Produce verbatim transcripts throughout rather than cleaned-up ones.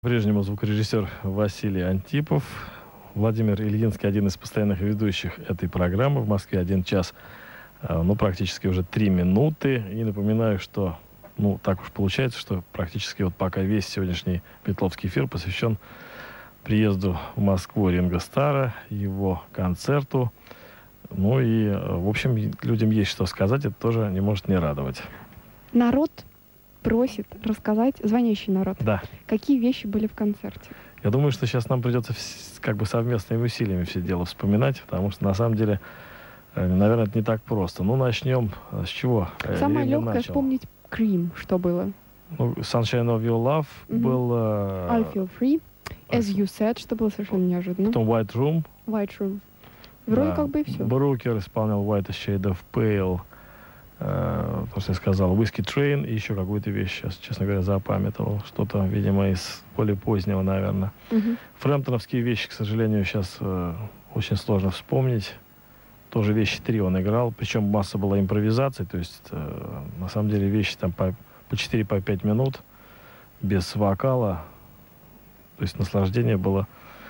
По-прежнему звукорежиссер Василий Антипов. Владимир Ильинский, один из постоянных ведущих этой программы. В Москве один час, ну, практически уже три минуты. И напоминаю, что, ну, так уж получается, что практически вот пока весь сегодняшний Метловский эфир посвящен приезду в Москву Ринго Старра, его концерту. Ну и, в общем, людям есть что сказать, это тоже не может не радовать. Народ просит рассказать, звонящий народ, да. Какие вещи были в концерте. Я думаю, что сейчас нам придется как бы совместными усилиями все дело вспоминать, потому что на самом деле, наверное, это не так просто. Ну, начнем с чего? Самое Ринго легкое начал. вспомнить Cream, что было. Ну, Sunshine of Your Love Mm-hmm. был... Uh, I Feel Free, As You Said, что было совершенно неожиданно. Потом White Room. White Room. Вроде да. как бы и все. Брукер исполнял White Shade of Pale. Uh, то, что я сказал, Whiskey Train и еще какую-то вещь, сейчас, честно говоря, запамятовал. Что-то, видимо, из более позднего, наверное. Uh-huh. Фрэмптоновские вещи, к сожалению, сейчас uh, очень сложно вспомнить. Тоже вещи три он играл, причем масса была импровизаций, то есть, uh, на самом деле, вещи там по, по четыре-пять минут, без вокала. То есть наслаждение было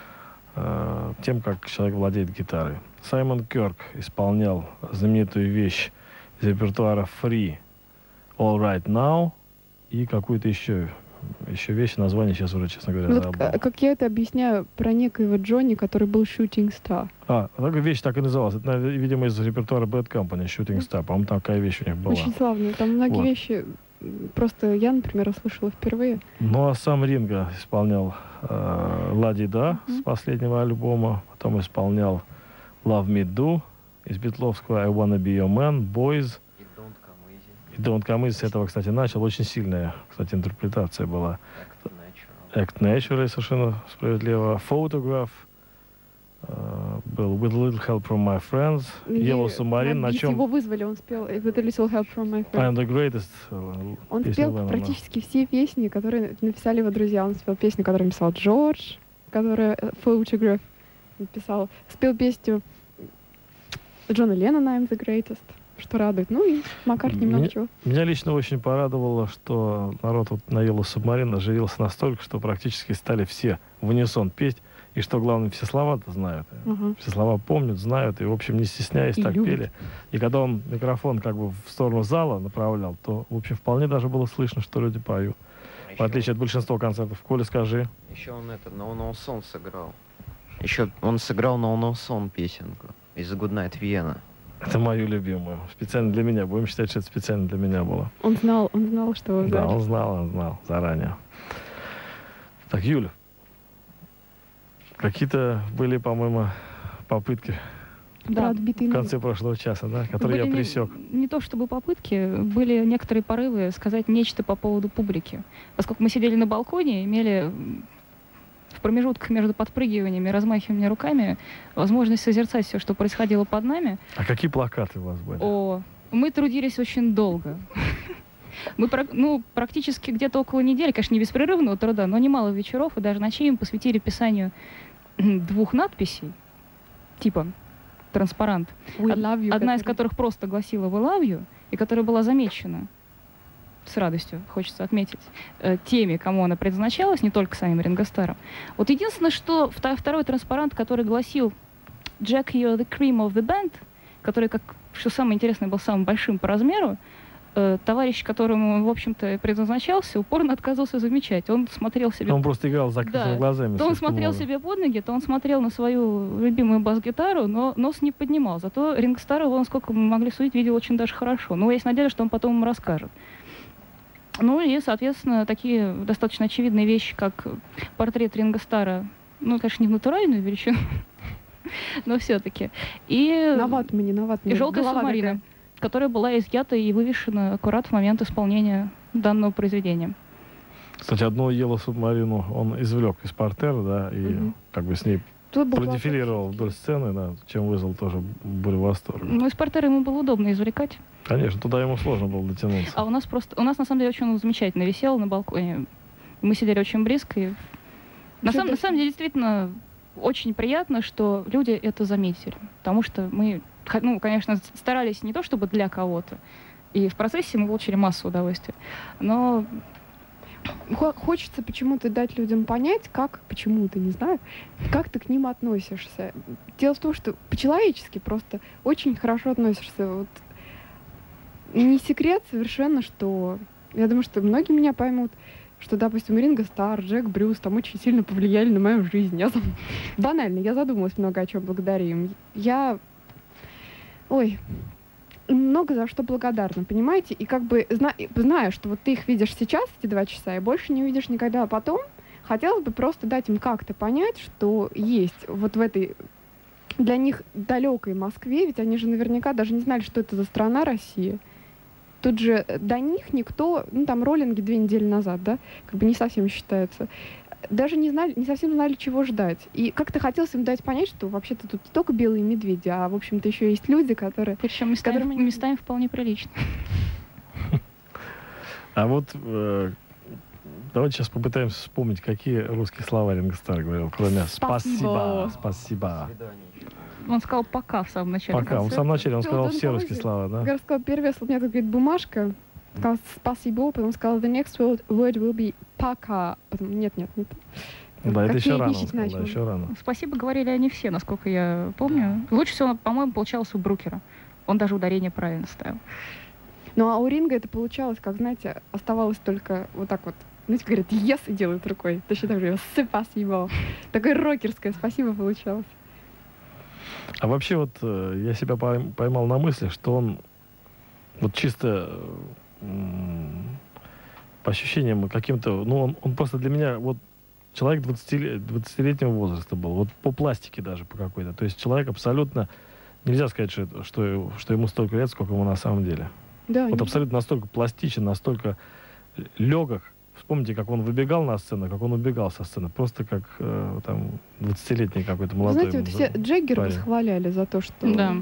uh, тем, как человек владеет гитарой. Саймон Кёрк исполнял знаменитую вещь из репертуара Free, All Right Now и какую-то еще, еще вещь, название сейчас уже, честно говоря, вот забыл. Как я это объясняю про некоего Джонни, который был Shooting Star. А, такая вещь так и называлась. Это, видимо, из репертуара Bad Company, Shooting Star. По-моему, такая вещь у них была. Очень славно. Там многие вот. вещи, просто я, например, услышала впервые. Ну, а сам Ринго исполнял э, «Ла-Ди Да» mm-hmm. с последнего альбома, потом исполнял «Love Me Do» из битловского «I Wanna Be Your Man», «Boys». И «Don't Come Easy». И «Don't Come Easy» с этого, кстати, начал. Очень сильная, кстати, интерпретация была. Act Natural. Act Natural, совершенно справедливо. «Photograph» uh, был «With a Little Help From My Friends». «Yellow Submarine», на чем... Его вызвали, он спел «With a Little Help From My Friends». «I'm the Greatest». Uh, он спел Леннона. Практически все песни, которые написали его друзья. Он спел песню, которую написал Джордж, которая «Photograph» написал. Спел песню Джона Леннона «I'm the Greatest», что радует. Ну и Маккартни много чего. Меня лично очень порадовало, что народ вот на Yellow Submarine оживился настолько, что практически стали все в унисон петь. И что главное, все слова-то знают. Uh-huh. Все слова помнят, знают. И, в общем, не стесняясь, и так любят. Пели. И когда он микрофон как бы в сторону зала направлял, то, в общем, вполне даже было слышно, что люди поют. А в отличие он... от большинства концертов. Коля, скажи. Еще он это, No No Song сыграл. Еще он сыграл No No Song песенку из Good Night Vienna. Это мою любимую. Специально для меня. Будем считать, что это специально для меня было. Он знал, он знал, что вы Да, он знал, он знал заранее. Так, Юля, какие-то были, по-моему, попытки да, в конце прошлого часа, да, которые были я пресек. Не, не то чтобы попытки, были некоторые порывы сказать нечто по поводу публики. Поскольку мы сидели на балконе, имели в промежутках между подпрыгиваниями и размахиванием руками возможность созерцать все, что происходило под нами. А какие плакаты у вас были? О, мы трудились очень долго. Мы, ну, практически где-то около недели, конечно, не беспрерывного труда, но немало вечеров и даже ночей мы посвятили писанию двух надписей, типа транспарант. You, Одна из которых просто гласила «We love you», и которая была замечена, с радостью, хочется отметить, теми, кому она предназначалась, не только самим Ринго Старром. Вот единственное, что второй транспарант, который гласил «Jack, you're the cream of the band», который, как, что самое интересное, был самым большим по размеру, товарищ, которому, в общем-то, предназначался, упорно отказывался замечать. Он смотрел себе... Он просто играл с закрытыми да. глазами. То он смотрел себе под ноги, то он смотрел на свою любимую бас-гитару, но нос не поднимал. Зато Ринго Старр его, насколько мы могли судить, видел очень даже хорошо. Ну, есть надежда, что он потом ему расскажет. Ну и, соответственно, такие достаточно очевидные вещи, как портрет Ринго Старра, ну, конечно, не в натуральную величину, но все-таки. И, на ватмане, на ватмане. И желтая субмарина, которая была изъята и вывешена аккурат в момент исполнения данного произведения. Кстати, одну Yellow Submarine он извлек из портера, да, и угу. как бы с ней продефилировал вдоль сцены, да, чем вызвал тоже бурю восторга. Ну, из портера ему было удобно извлекать. Конечно, туда ему сложно было дотянуться. А у нас просто, у нас на самом деле очень замечательно висел на балконе. Мы сидели очень близко. И... На, сам, на самом деле, действительно, очень приятно, что люди это заметили. Потому что мы, ну, конечно, старались не то чтобы для кого-то. И в процессе мы получили массу удовольствия. Но хо- хочется почему-то дать людям понять, как, почему-то, не знаю, как ты к ним относишься. Дело в том, что по-человечески просто очень хорошо относишься. Вот не секрет совершенно, что я думаю, что многие меня поймут, что, допустим, Ринго Стар, Джек Брюс там очень сильно повлияли на мою жизнь. Я зам- банально, я задумалась много о чем благодаря им. Я, ой, им много за что благодарна, понимаете? И как бы зна- знаю, что вот ты их видишь сейчас, эти два часа, и больше не увидишь никогда. А потом хотелось бы просто дать им как-то понять, что есть вот в этой для них далекой Москве, ведь они же наверняка даже не знали, что это за страна Россия. Тут же до них никто, ну там роллинги две недели назад, да, как бы не совсем считается, даже не знали, не совсем знали, чего ждать. И как-то хотелось им дать понять, что вообще-то тут не только белые медведи, а, в общем-то, еще есть люди, которые... Причем местами, которым они- местами вполне прилично. А вот э, давайте сейчас попытаемся вспомнить, какие русские слова Ринго Стар говорил, кроме Спасибо. «спасибо». Спасибо. Он сказал «пока» в самом начале Пока. В концерта. самом начале он Всё, сказал вот он все русские положил. слова, да? Я рассказала первый раз, вот у меня тут говорит бумажка, сказал спасибо, потом сказала the next word, word will be пока, потом нет, нет, нет. Да, это Какие еще рано, он вещи сказал, да, начал? еще рано. Спасибо говорили они все, насколько я помню. Лучше всего, по-моему, получалось у Брукера. Он даже ударение правильно ставил. Ну а у Ринга это получалось, как, знаете, оставалось только вот так вот. Знаете, говорят yes и делают рукой. Точно так же спасибо. Такое рокерское спасибо получалось. А вообще вот э, я себя пойм- поймал на мысли, что он вот чисто э, м, по ощущениям каким-то, ну он, он просто для меня вот человек двадцатилетнего возраста был, вот по пластике даже по какой-то. То есть человек абсолютно, нельзя сказать, что, это- что, что ему столько лет, сколько ему на самом деле. Да, Вот не- абсолютно настолько пластичен, настолько легок. Вспомните, как он выбегал на сцену, как он убегал со сцены. Просто как э, там двадцатилетний какой-то Вы молодой. знаете, вот все Джаггера парень. восхваляли за то, что Да.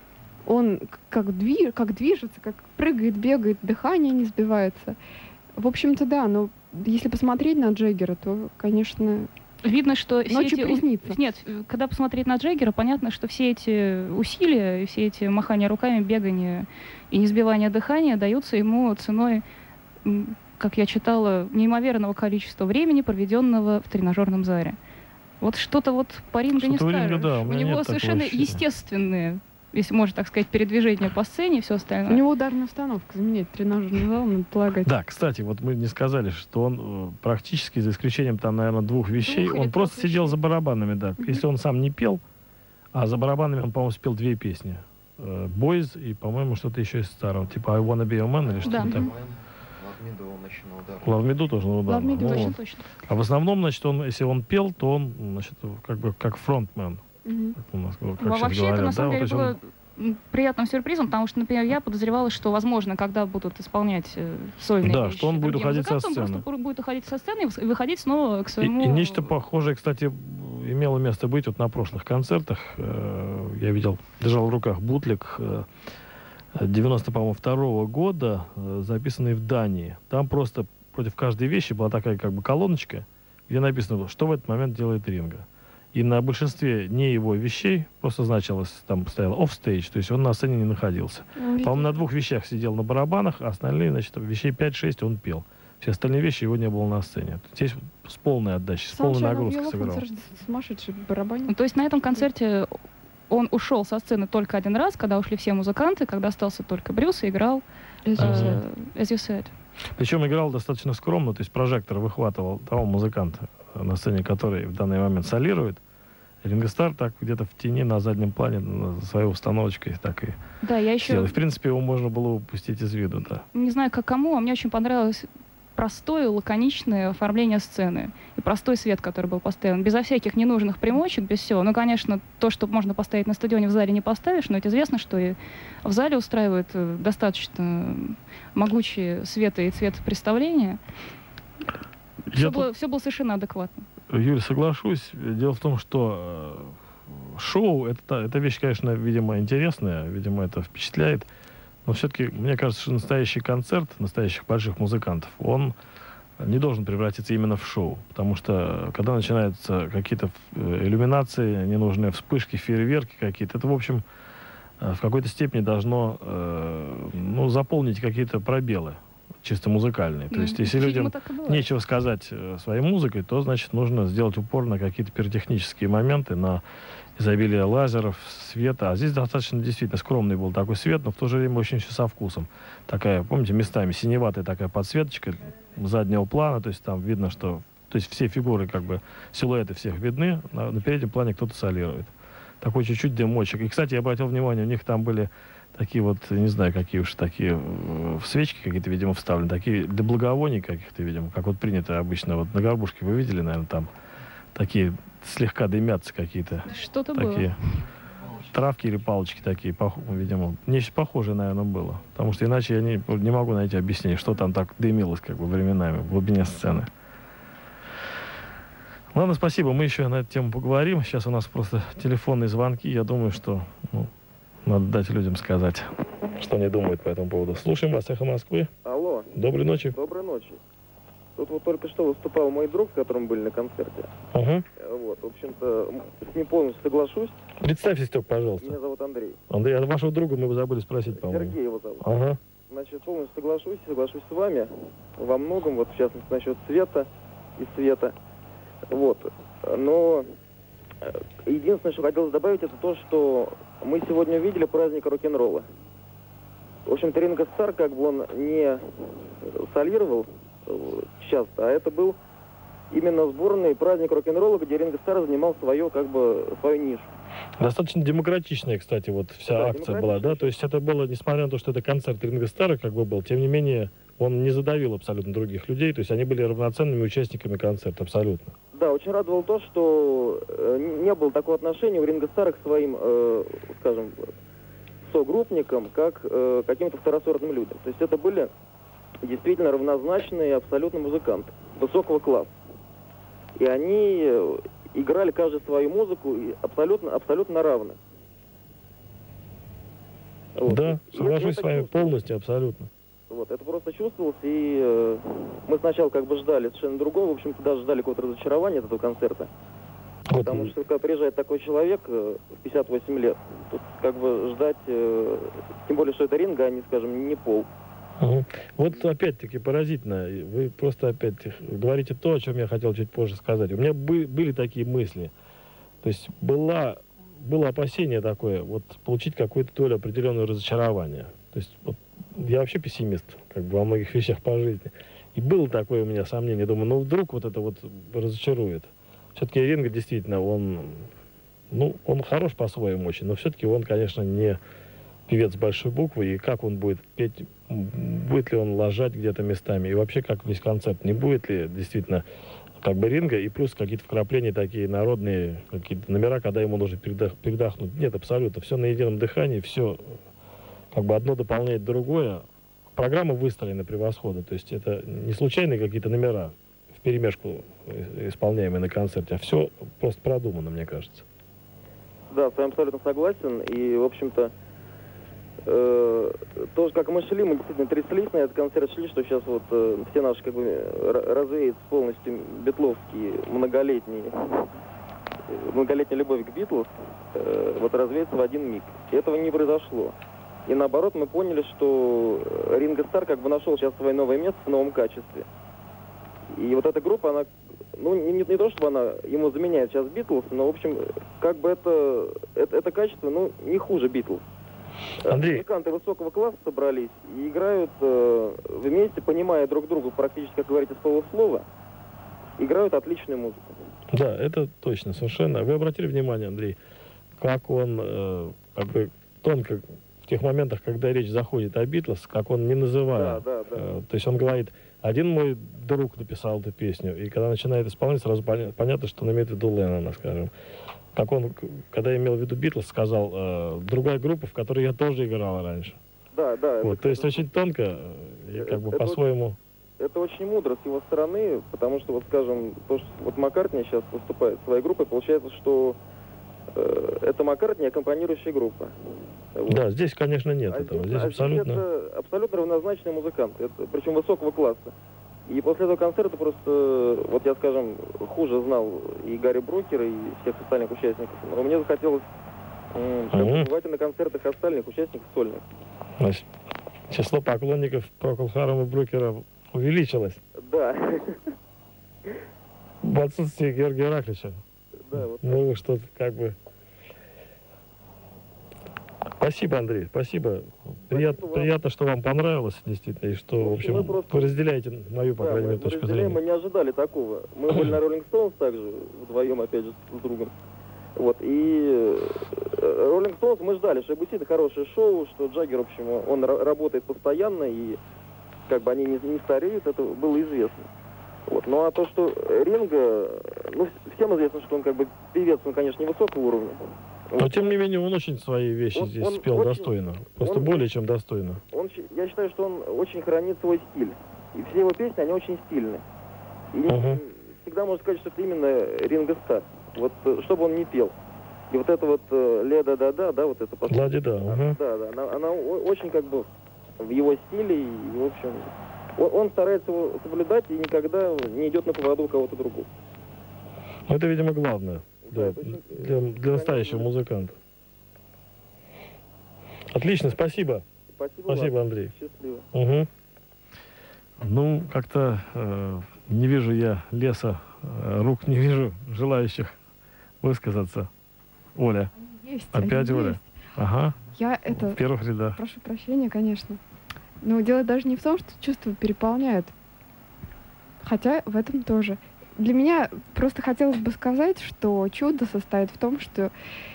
он к- как, дви- как движется, как прыгает, бегает, дыхание не сбивается. В общем-то, да, но если посмотреть на Джаггера, то, конечно, Видно, что все ночью эти... приснится. Нет, э, когда посмотреть на Джаггера, понятно, что все эти усилия, и все эти махания руками, бегания и несбивание дыхания даются ему ценой, м, как я читала, неимоверного количества времени, проведенного в тренажерном зале. Вот что-то вот по Ринго не Что-то у Ринго, скажешь. да, у у меня него нет такого совершенно ощущения. естественные, если можно так сказать, передвижения по сцене и все У остальное. него ударная установка, заменять тренажерный зал, надо полагать. Да, кстати, вот мы не сказали, что он э, практически, за исключением там, наверное, двух вещей, Двух или он просто трех сидел вещей. за барабанами, да. Мгм. Если он сам не пел, а за барабанами он, по-моему, спел две песни. Э, Boys и, по-моему, что-то еще из старого. Типа I Wanna Be Your Man или что-то Да. там. Лавмиду он еще на удар. Love Me Do тоже на удар. Love Me Do, Ну, Точно, вот. точно. А в основном, значит, он, если он пел, то он, значит, как бы как фронтмен. Мгм. Как у нас, как Ну, а сейчас вообще говорят, это на да, самом вот, деле то есть было он- м, приятным сюрпризом, потому что, например, я подозревала, что, возможно, когда будут исполнять э, сольные Да, вещи что он будет другие уходить со музыканты, он сцены. просто пор- будет уходить со сцены и вс- и выходить снова к И, своему... и нечто похожее, кстати, имело место быть вот на прошлых концертах. Э, Я видел, держал в руках бутлик э, девяносто, по-моему, второго года, э, записанный в Дании. Там просто против каждой вещи была такая как бы колоночка, где написано было, что в этот момент делает Ринго. И на большинстве не его вещей просто значилось, там стояло off-stage, то есть он на сцене не находился. Ну, По-моему, на двух вещах сидел на барабанах, а остальные, значит, вещей пять-шесть он пел. Все остальные вещи его не было на сцене. Здесь с полной отдачей, с Сам полной Шайна нагрузкой Вилов, он сыграл. совершенно сумасшедший барабанщик. Ну, то есть на этом концерте он ушел со сцены только один раз, когда ушли все музыканты, когда остался только Брюс и играл э, As As You Said. Причем играл достаточно скромно, то есть прожектор выхватывал того музыканта, на сцене который в данный момент солирует. Ринго Стар так где-то в тени на заднем плане на своей установочкой так и Да, я сидел. еще И, в принципе, его можно было упустить из виду, да. не знаю, как кому, а мне очень понравилось простое, лаконичное оформление сцены и простой свет, который был поставлен, безо всяких ненужных примочек, без всего. Ну, конечно, то, что можно поставить на стадионе, в зале не поставишь, но это известно, что и в зале устраивают э, достаточно могучие света и цвет представления. Все Я было, все было совершенно адекватно. тут, Юль, соглашусь. Дело в том, что э, шоу это, та- это вещь, конечно, видимо, интересная, видимо, это впечатляет. Но все-таки, мне кажется, что настоящий концерт настоящих больших музыкантов, он не должен превратиться именно в шоу. Потому что, когда начинаются какие-то э, иллюминации, ненужные вспышки, фейерверки какие-то, это, в общем, э, в какой-то степени должно э, ну, заполнить какие-то пробелы. чисто музыкальный. То Ну, есть, если видимо, людям так и было. нечего сказать э, своей музыкой, то, значит, нужно сделать упор на какие-то пиротехнические моменты, на изобилие лазеров, света. А здесь достаточно действительно скромный был такой свет, но в то же время очень все со вкусом. Такая, помните, местами синеватая такая подсветочка заднего плана, то есть там видно, что... То есть все фигуры, как бы, силуэты всех видны, на, на переднем плане кто-то солирует. Такой чуть-чуть дымочек. И, кстати, я обратил внимание, у них там были такие вот, не знаю, какие уж такие в свечки какие-то, видимо, вставлены, такие для благовоний каких-то, видимо, как вот принято обычно. Вот на горбушке вы видели, наверное, там такие слегка дымятся какие-то. Что-то Такие было. травки или палочки такие, пох- видимо. Нечто похожее, наверное, было. Потому что иначе я не, не могу найти объяснение, что там так дымилось, как бы, временами в глубине сцены. Ладно, спасибо. Мы еще на эту тему поговорим. Сейчас у нас просто телефонные звонки. Я думаю, что ну, надо дать людям сказать, что они думают по этому поводу. Слушаем вас, «Эхо Москвы». Алло, Доброй ночи. доброй ночи. Тут вот только что выступал мой друг, с которым были на концерте. Ага. Э, Вот, в общем-то, м, с ним полностью соглашусь. Представьтесь только, Меня пожалуйста. зовут Андрей. Андрей, а вашего друга мы забыли спросить, по-моему. Сергей его зовут. Ага. Значит, полностью соглашусь, соглашусь с вами во многом, вот в частности насчет цвета и света. Вот. Но э, единственное, что хотелось добавить, это то, что мы сегодня увидели праздник рок-н-ролла. В общем-то, Ринго Старр, как бы он не солировал э, часто, а это был именно сборный праздник рок-н-ролла, где Ринго Старр занимал свое, как бы, свою нишу. Достаточно демократичная, кстати, вот вся Да, акция была, да? То есть это было, несмотря на то, что это концерт Ринго Старра, как бы был, тем не менее, он не задавил абсолютно других людей, то есть они были равноценными участниками концерта, абсолютно. Да, очень радовало то, что э, не было такого отношения у Ринго Старра к своим, э, скажем, согруппникам, как э, каким-то второсортным людям. То есть это были действительно равнозначные абсолютно музыканты высокого класса. И они э, играли каждый свою музыку и абсолютно, абсолютно равны. Вот. Да, И соглашусь это с вами чувствовалось. полностью, абсолютно. Вот, это просто чувствовалось, и э, мы сначала как бы ждали совершенно другого, в общем-то даже ждали какого-то разочарования от этого концерта. Вот, Потому что когда приезжает такой человек э, в пятьдесят восемь лет, тут как бы ждать, э, тем более, что это Ринго, а не, скажем, не Пол. Мгм. Вот опять-таки поразительно, и вы просто опять говорите то, о чем я хотел чуть позже сказать. У меня бы- были такие мысли, то есть была, было опасение такое, вот получить какую-то долю определенного разочарования. То есть вот, я вообще пессимист, как бы во многих вещах по жизни. И было такое у меня сомнение, думаю, ну вдруг вот это вот разочарует. Все-таки Ринго действительно, он, ну, он хорош по-своему очень, но все-таки он, конечно, не певец большой буквы, и как он будет петь, будет ли он ложать где-то местами, и вообще как весь концерт, не будет ли действительно как бы Ринго, и плюс какие-то вкрапления такие народные, какие-то номера, когда ему нужно передох- передохнуть. Нет, абсолютно, все на едином дыхании, все как бы одно дополняет другое. Программа выстроена превосходно, то есть это не случайные какие-то номера вперемешку исполняемые на концерте, а все просто продумано, мне кажется. Да, с вами абсолютно согласен, и, в общем-то, э, тоже как мы шли, мы действительно тряслись на этот концерт, шли, что сейчас вот э, все наши, как бы, р- развеется полностью битловские многолетние, э, многолетняя любовь к Битлз, э, вот развеется в один миг. И этого не произошло. И наоборот, мы поняли, что Ринго Старр как бы нашел сейчас свое новое место в новом качестве. И вот эта группа, она, ну, не, не, не то, чтобы она ему заменяет сейчас Битлз, но, в общем, как бы это, это, это качество, ну, не хуже Битлз. Андрей. Музыканты высокого класса собрались и играют э, вместе, понимая друг друга практически, как говорите, с полуслова, играют отличную музыку. Да, это точно, совершенно. Вы обратили внимание, Андрей, как он э, как бы тонко в тех моментах, когда речь заходит о Битлз, как он не называя. Да, да, да. э, то есть он говорит, один мой друг написал эту песню, и когда начинает исполнять, сразу поня- понятно, что он имеет в виду Леннона, скажем. Как он, когда имел в виду Битлз, сказал, э, другая группа, в которой я тоже играл раньше. Да, да. Вот, это, то есть очень тонко, э, и как бы Это по-своему... это очень мудро с его стороны, потому что, вот скажем, то, что вот Маккартни сейчас выступает своей группой, получается, что э, это Маккартни аккомпанирующая группа. Вот. Да, здесь, конечно, нет А этого. здесь, Здесь а абсолютно... это абсолютно равнозначные музыканты, это, причем высокого класса. И после этого концерта просто, вот я, скажем, хуже знал и Гарри Брукера, и всех остальных участников, но мне захотелось м, как бы Мгм. бывать и на концертах остальных участников сольных. Значит, Число поклонников Procol Harum и Брукера увеличилось Да. в отсутствие Георгия Раклича. Да, вот. Ну, что-то как бы... Спасибо, Андрей, спасибо. Прият- вам. приятно, что вам понравилось, действительно, и что, в В общем, общем, мы просто- вы разделяете мою, по Да, крайней мы, мере, мы точку разделяем, мы зрения. не ожидали такого. Мы были на Роллинг Стоунс также, вдвоем, опять же, с другом. Вот, и Роллинг Стоунс мы ждали, что будет хорошее шоу, что Джаггер, в общем, он ра- работает постоянно, и как бы они не, не стареют, это было известно. Вот. Ну а то, что Ринго, ну, всем известно, что он как бы певец, он, конечно, невысокого уровня. Но, тем не менее, он очень свои вещи Он- здесь он спел очень- достойно. Просто он- более чем достойно. Он, щ- я считаю, что он очень хранит свой стиль. И все его песни, они очень стильные. И не- Мгм. всегда можно сказать, что это именно Ринго Стар. Вот, э, чтобы он не пел. И вот это вот э, «Ле-да-да-да», да, вот это последнее. Лади-да, ага. Да, да, она, она о- очень как бы в его стиле, и, в общем, он, он старается его соблюдать и никогда не идет на поводу у кого-то другого. Это, видимо, главное Да, для, это очень- для- для настоящего музыканта. Отлично, спасибо. Спасибо, Спасибо, вам. Андрей. Счастливо. Угу. Ну, как-то э, не вижу я леса, э, рук не вижу желающих высказаться. Оля. Есть, Опять они Оля? есть. Ага. Я это... В первых рядах. Прошу прощения, конечно. Но дело даже не в том, что чувства переполняют. Хотя в этом тоже. Для меня просто хотелось бы сказать, что чудо состоит в том, что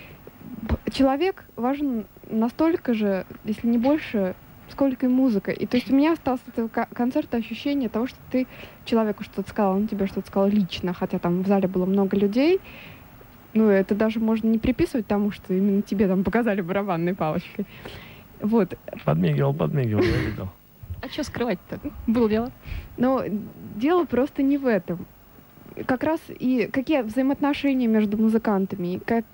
б- человек важен настолько же, если не больше, сколько и музыка. И то есть у меня осталось от этого ко- концерта ощущение того, что ты человеку что-то сказал, он тебе что-то сказал лично, хотя там в зале было много людей. Ну, это даже можно не приписывать тому, что именно тебе там показали барабанной палочкой. Вот. Подмигивал, подмигивал, я видел. А что скрывать-то? Было дело. Но дело просто не в этом. Как раз и какие взаимоотношения между музыкантами, и как,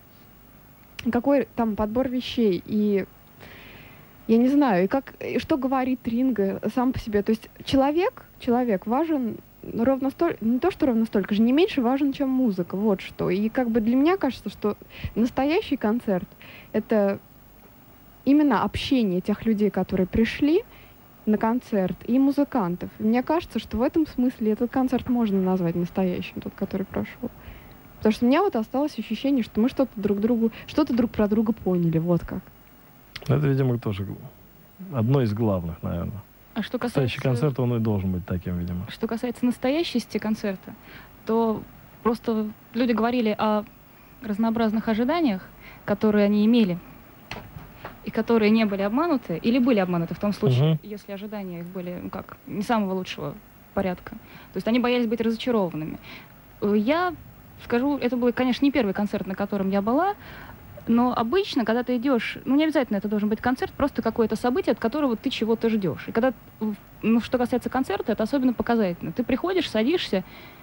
какой там подбор вещей, и я не знаю, и как, и что говорит Ринго сам по себе. То есть человек, человек важен ровно столько, не то, что ровно столько же, не меньше важен, чем музыка, вот что. И как бы для меня кажется, что настоящий концерт — это именно общение тех людей, которые пришли на концерт, и музыкантов. И мне кажется, что в этом смысле этот концерт можно назвать настоящим, тот, который прошел. Потому что у меня вот осталось ощущение, что мы что-то друг другу, что-то друг про друга поняли, вот как. Это, видимо, тоже одно из главных, наверное. А что Настоящий касается... концерт, он и должен быть таким, видимо. Что касается настоящести концерта, то просто люди говорили о разнообразных ожиданиях, которые они имели, и которые не были обмануты, или были обмануты в том случае, Мгм. если ожидания их были, ну как, не самого лучшего порядка. То есть они боялись быть разочарованными. Э, Я скажу, это был, конечно, не первый концерт, на котором я была, но обычно, когда ты идешь, ну не обязательно это должен быть концерт, просто какое-то событие, от которого ты чего-то ждешь. И когда, в- ну что касается концерта, это особенно показательно. Ты приходишь, садишься,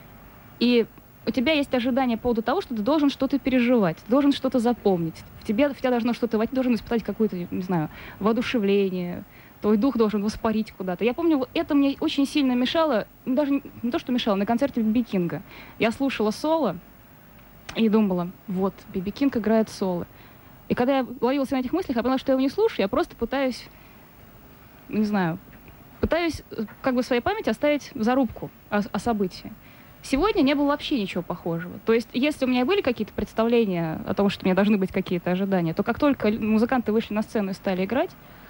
и у тебя есть ожидание по поводу того, что ты должен что-то переживать, ты должен что-то запомнить. В тебе, в тебя должно что-то войти, должен испытать какое-то, не знаю, воодушевление, твой дух должен воспарить куда-то. Я помню, вот это мне очень сильно мешало, ну, даже не, не то, что мешало, на концерте Би Би Кинга. Я слушала соло и думала, вот, Би Би Кинг играет соло. И когда я ловилась на этих мыслях, я поняла, что я его не слушаю, я просто пытаюсь, не знаю, пытаюсь э, как бы в своей памяти оставить зарубку о, о событии. Сегодня не было вообще ничего похожего. То есть, если у меня и были какие-то представления о том, что у меня должны быть какие-то ожидания, то как только л- музыканты вышли на сцену и стали играть,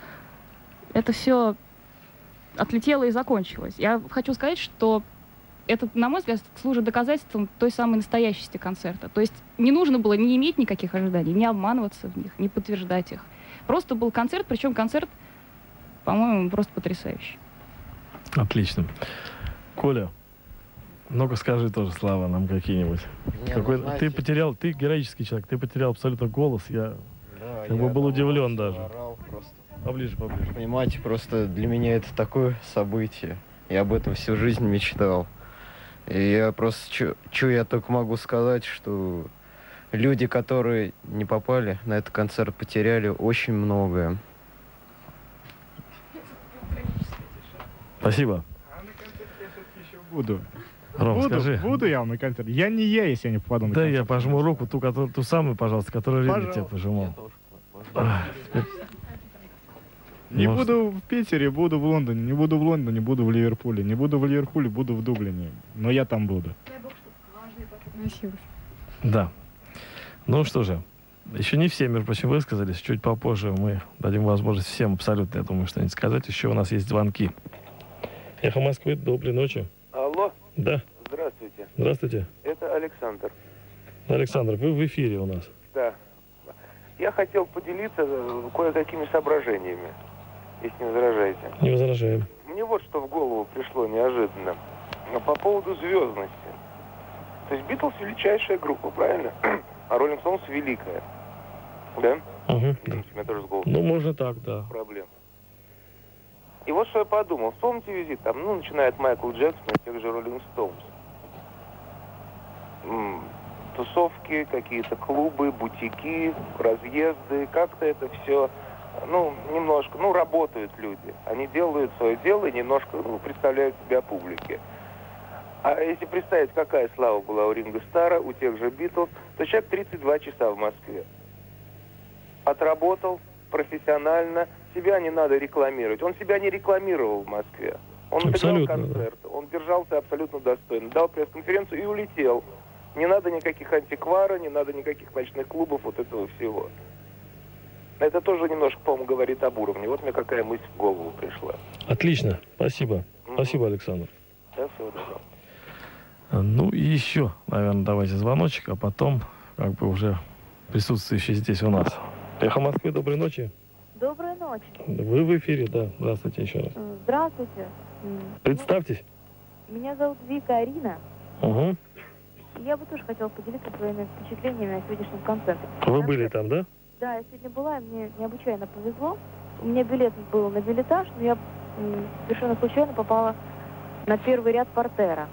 это все отлетело и закончилось. Я хочу сказать, что это, на мой взгляд, служит доказательством той самой настоящести концерта. То есть не нужно было не иметь никаких ожиданий, не обманываться в них, не подтверждать их. Просто был концерт, причем концерт, по-моему, просто потрясающий. Отлично. Коля, ну-ка скажи тоже слова нам какие-нибудь. Не, Какой- ну, знаете, Ты потерял, ты героический человек, ты потерял абсолютно голос. Я да, как бы я был там удивлен орал, даже. орал просто. поближе, поближе. Понимаете, просто для меня это такое событие. Я об этом всю жизнь мечтал. И я просто, что я только могу сказать, что люди, которые не попали на этот концерт, потеряли очень многое. Спасибо. А на концерте я все-таки еще буду. Ром, буду, скажи. буду я на концерте. Я не я, если я не попаду на Да, концерт. я пожму руку, ту, которую, ту самую, пожалуйста, которую Ринго тебе Пожалуйста. пожимал. Ах, теперь- Не Может- буду в Питере, буду в Лондоне. Не буду в Лондоне, буду в Ливерпуле. Не буду в Ливерпуле, буду в Дублине. Но я там буду. Относилась. Да. Ну что же, еще не все, между прочим, высказались. Чуть попозже мы дадим возможность всем абсолютно, я думаю, что-нибудь сказать. Еще у нас есть звонки. Эхо Москвы, доброй ночи. Алло, Да, здравствуйте. здравствуйте. Это Александр. Александр, вы в эфире у нас. Да. Я хотел поделиться э, кое-какими соображениями, если не возражаете. Не возражаем. Мне вот что в голову пришло неожиданно. Но по поводу звездности. То есть Битлз величайшая группа, правильно? А Роллинг Стоунс великая. Да? Угу, да. Извините, у меня тоже с голову Ну, можно так, да. проблем. И вот что я подумал. Вспомните визит, там, ну, начиная от Майкла Джексона и тех же Роллинг Стоунс. М, Тусовки, какие-то клубы, бутики, разъезды, как-то это все, ну, немножко, ну, работают люди. Они делают свое дело и немножко, ну, представляют себя публике. А если представить, какая слава была у Ринго Стара, у тех же Битлз, то человек тридцать два часа в Москве. Отработал профессионально, себя не надо рекламировать. Он себя не рекламировал в Москве. Он сыграл Абсолютно, концерт, он держался абсолютно достойно, дал пресс-конференцию и улетел. Не надо никаких антиквара, не надо никаких ночных клубов, вот этого всего. Это тоже немножко, по-моему, говорит об уровне. Вот мне какая мысль в голову пришла. Отлично, спасибо. Мгм. Спасибо, Александр. Да, всего доброго. Ну и еще, наверное, давайте звоночек, а потом как бы уже присутствующий здесь у нас. Эхо Москвы, доброй ночи. Доброй ночи. Вы в эфире, да. Здравствуйте еще раз. М, Здравствуйте. М, Представьтесь. ну, Меня зовут Вика Арина. Угу. И я бы тоже хотела поделиться своими впечатлениями о сегодняшнем концерте. Вы были там, да? Да, я сегодня была, и мне необычайно повезло. У меня билет был на билетаж, но я м, совершенно случайно попала на первый ряд портера.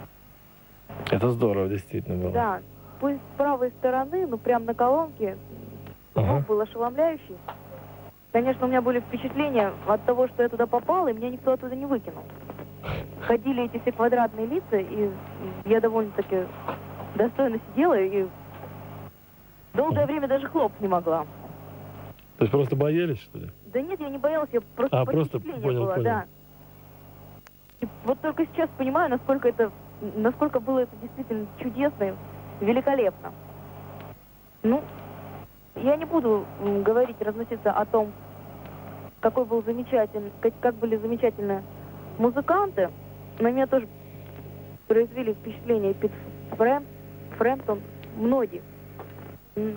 Это здорово, действительно было. Да, пусть с правой стороны, но прям на колонке, Ага. звук был ошеломляющий. Конечно, у меня были впечатления от того, что я туда попала, и меня никто оттуда не выкинул. Ходили эти все квадратные лица, и я довольно-таки достойно сидела, и долгое время даже хлопать не могла. То есть просто боялись, что ли? Да нет, я не боялась, я просто А, под просто впечатлением понял, была, понял. да. И вот только сейчас понимаю, насколько это, насколько было это действительно чудесно и великолепно. Ну, я не буду м, говорить, разноситься о том, какой был замечательный, как, как были замечательны музыканты. На меня тоже произвели впечатление Пит Фрэм, Фрэмптон, многие. М.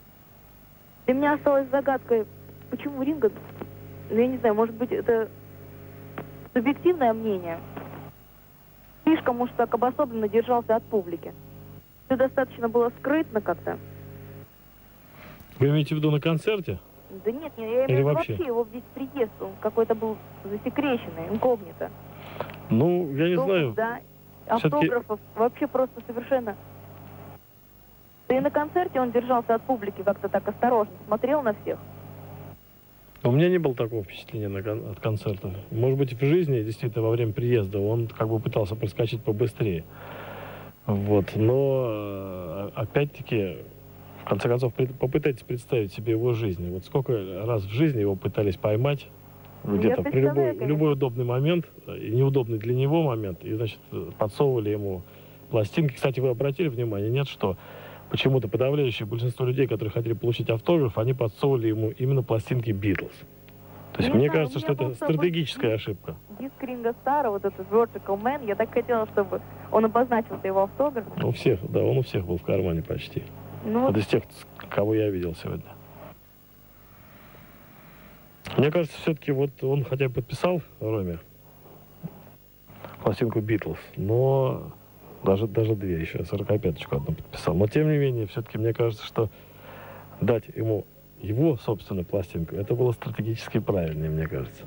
Для меня осталась загадкой, почему Ринго, ну я не знаю, может быть это субъективное мнение, слишком уж так обособленно держался от публики. Все достаточно было скрытно как-то. Вы имеете в виду на концерте? Да нет, не- я имею в Или виду вообще? вообще его здесь приезд, он какой-то был засекреченный, инкогнито. Ну, я не Долго, знаю. Да, Всё-таки- автографов, вообще просто совершенно... Да и на концерте он держался от публики как-то так осторожно, смотрел на всех. У меня не было такого впечатления на кон- от концерта. Может быть, в жизни, действительно, во время приезда он как бы пытался проскочить побыстрее. Вот. Но, э, опять-таки, в конце концов, пред- попытайтесь представить себе его жизнь. Вот сколько раз в жизни его пытались поймать Ну, где-то я при любой, представляю, в конечно. любой удобный момент, э, и неудобный для него момент, и, значит, э, подсовывали ему пластинки. Кстати, вы обратили внимание, нет, что почему-то подавляющее большинство людей, которые хотели получить автограф, они подсовывали ему именно пластинки Битлз. То есть Не мне знаю, кажется, у что меня был это с собой стратегическая диск. ошибка. Диск Ринго Стара, вот этот Vertical Man, я так хотела, чтобы он обозначился его автограф. У всех, да, он у всех был в кармане почти. Ну, Вот вот, из тех, кого я видел сегодня. Мне кажется, все-таки вот он хотя бы подписал Роме пластинку Битлз, но даже, даже две еще, сорокопяточку одну подписал. Но тем не менее, все-таки мне кажется, что дать ему его собственную пластинку, это было стратегически правильнее, мне кажется.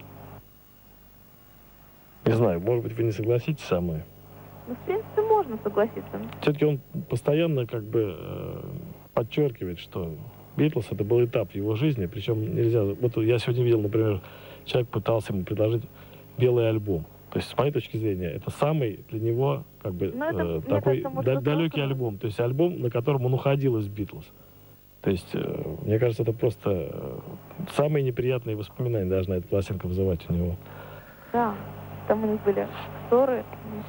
Не знаю, может быть, вы не согласитесь со мной. ну, в принципе, можно согласиться. Все-таки он постоянно как бы э, подчеркивает, что Битлз это был этап в его жизни, причем нельзя... Вот я сегодня видел, например, человек пытался ему предложить белый альбом. То есть, с моей точки зрения, это самый для него как бы Ну, это, э, мне такой кажется, может да- быть, далекий просто- альбом. То есть альбом, на котором он уходил из Битлз. То есть, э, мне кажется, это просто э, самые неприятные воспоминания должна эта пластинка вызывать у него. Да, там у них были ссоры.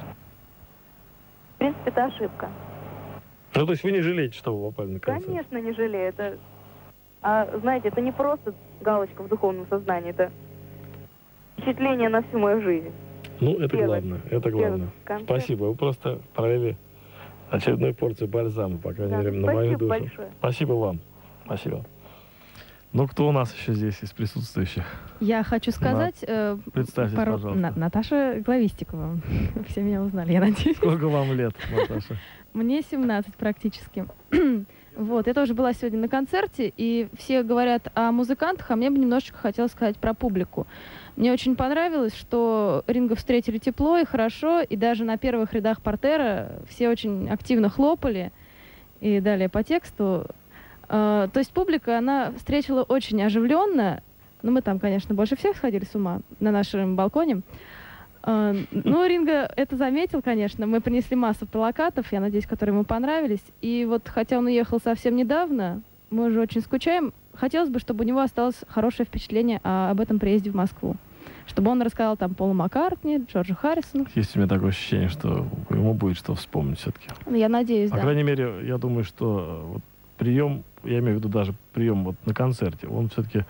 В принципе, это ошибка. Ну, то есть вы не жалеете, что вы попали на концерт? Конечно, не жалею. Это, а, знаете, это не просто галочка в духовном сознании, это впечатление на всю мою жизнь. Ну, это Первый- главное, это главное. концерт. Спасибо, вы просто пролили очередную порцию бальзама, по крайней Да, мере, на мою спасибо душу. большое. Спасибо вам. Спасибо. Ну, кто у нас еще здесь из присутствующих? Я хочу сказать... э, Представьтесь, пару- пожалуйста. На- Наташа Главистикова. Все меня узнали, я надеюсь. Сколько вам лет, Наташа? Мне семнадцать практически. Вот, я тоже была сегодня на концерте, и все говорят о музыкантах, а мне бы немножечко хотелось сказать про публику. Мне очень понравилось, что Ринго встретили тепло и хорошо, и даже на первых рядах портера все очень активно хлопали, и далее по тексту. Э, То есть публика, она встретила очень оживленно. Ну, мы там, конечно, больше всех сходили с ума на нашем балконе. Э, Ну, Ринго это заметил, конечно. Мы принесли массу плакатов, я надеюсь, которые ему понравились. И вот, хотя он уехал совсем недавно, мы уже очень скучаем. Хотелось бы, чтобы у него осталось хорошее впечатление о- об этом приезде в Москву. Чтобы он рассказал там Полу Маккартни, Джорджу Харрисону. Есть у меня такое ощущение, что ему будет что вспомнить все-таки. Ну, я надеюсь, По да. крайней мере, я думаю, что вот прием, я имею в виду даже прием вот на концерте, он все-таки,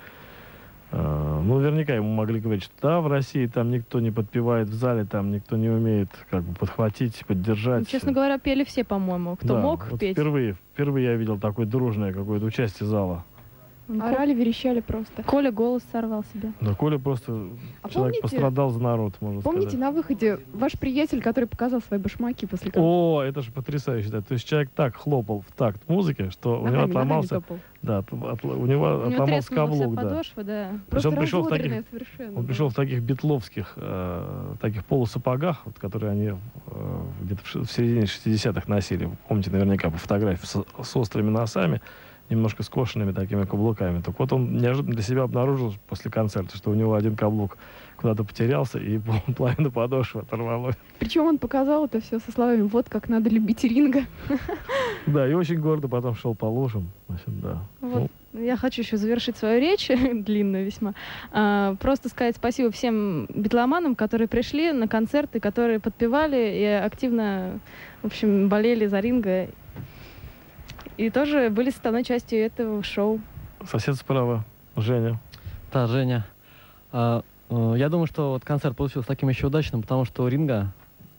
э, ну, наверняка ему могли говорить, что да, в России там никто не подпевает в зале, там никто не умеет как бы подхватить, поддержать. Ну, честно говоря, пели все, по-моему, кто Да, мог вот петь. Впервые, впервые я видел такое дружное какое-то участие зала. Ну, Орали, верещали просто. Коля голос сорвал себе. Да, Коля просто А человек помните- пострадал за народ, можно Помните, сказать. на выходе ваш приятель, который показал свои башмаки после концерта? О, это же потрясающе, да. То есть человек так хлопал в такт музыки, что у него Ногами, ногами отломался, топал. да, от- от- у него У него отломался треснула вся каблук, да. подошва, да. То есть Просто он пришел в разодренная таких, совершенно. он пришел в таких битловских, э, таких полусапогах, вот, которые они э, где-то в, ш- в середине шестидесятых носили. Помните наверняка по фотографии с, с острыми носами, немножко скошенными такими каблуками. Так вот он неожиданно для себя обнаружил после концерта, что у него один каблук куда-то потерялся, и половину подошвы оторвало. Причем он показал это все со словами «вот как надо любить Ринго». Да, и очень гордо потом шел по лужам. Значит, да. Вот. Я хочу еще завершить свою речь, длинную весьма. А, просто сказать спасибо всем битломанам, которые пришли на концерты, которые подпевали и активно, в общем, болели за Ринго. И тоже были составной частью этого шоу. Ну, сосед справа, Женя. Да, Женя. А, э, я думаю, что вот концерт получился таким еще удачным, потому что у Ринга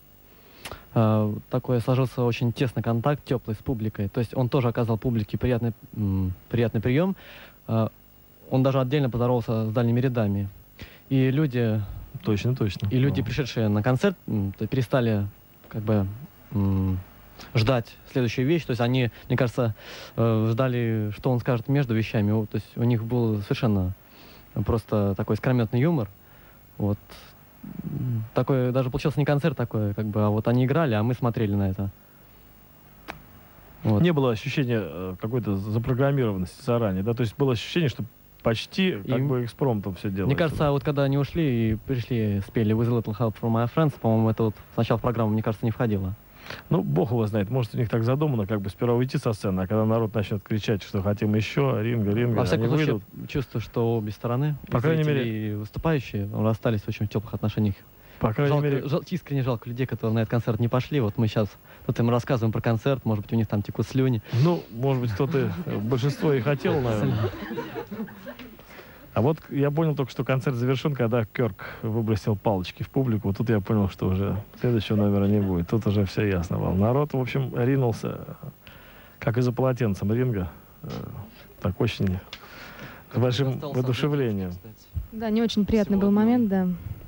а, такой сложился очень тесный контакт, теплый с публикой. То есть он тоже оказал публике приятный, м, приятный прием. А, он даже отдельно поздоровался с дальними рядами. И люди, Точно, точно. и люди, Ну. пришедшие на концерт, м, то перестали как бы м, ждать следующую вещь. То есть они, мне кажется, э, ждали, что он скажет между вещами. Вот, то есть у них был совершенно просто такой искрометный юмор. Вот. М, Такой, даже получился не концерт такой, как бы, а вот они играли, а мы смотрели на это. Вот. Не было ощущения э, какой-то запрограммированности заранее, да? То есть было ощущение, что почти как И бы экспромтом все делается. Мне кажется, вот когда они ушли и пришли, спели «With a little help from my friends», по-моему, это вот сначала в программу, мне кажется, не входило. Ну, бог его знает, может, у них так задумано, как бы сперва уйти со сцены, а когда народ начнет кричать, что хотим еще, Ринго, Ринго, Во они всяком случае, выйдут. чувствую, что обе стороны, По и крайней зрители, мере- и выступающие, расстались в очень теплых отношениях. По крайней Жалко, мере, жал- искренне жалко людей, которые на этот концерт не пошли. Вот мы сейчас тут им рассказываем про концерт, может быть, у них там текут слюни. ну, может быть, кто-то, э, большинство и хотел, наверное. А вот я понял только, что концерт завершен, когда Кёрк выбросил палочки в публику. Вот тут я понял, что уже следующего номера не будет. Тут уже все ясно было. Народ, в общем, ринулся, как и за полотенцем Ринго. э, Так очень с большим воодушевлением. Да, не очень приятный был момент, да.